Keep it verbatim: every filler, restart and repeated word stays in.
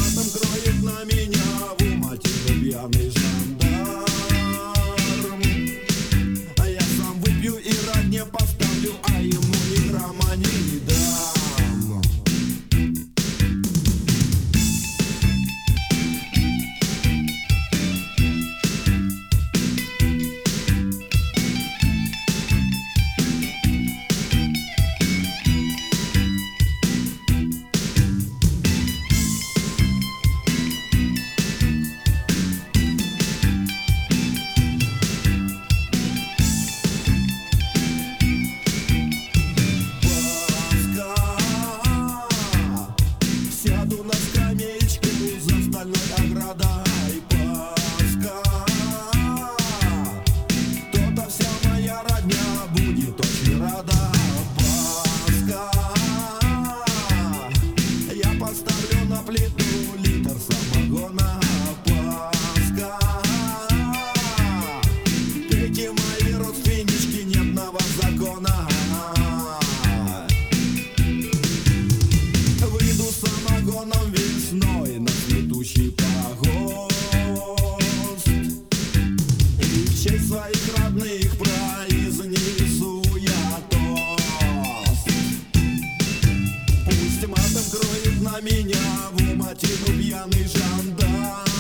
матом кроет на меня в уматину пьяный жандарм. А я сам выпью и родне поставлю, а ему ни грамма не дам. Сяду на скамеечку за стальной оградой, Пасха. То-то вся моя родня будет очень рада. Пасха. Я поставлю на плиту литр самогона. Пасха. Пейте, мои родственнички, нет на вас закона. Выйду самогоном весной на цветущий погост и в честь своих родных произнесу я тост. Пусть матом кроет на меня в уматину пьяный жандарм.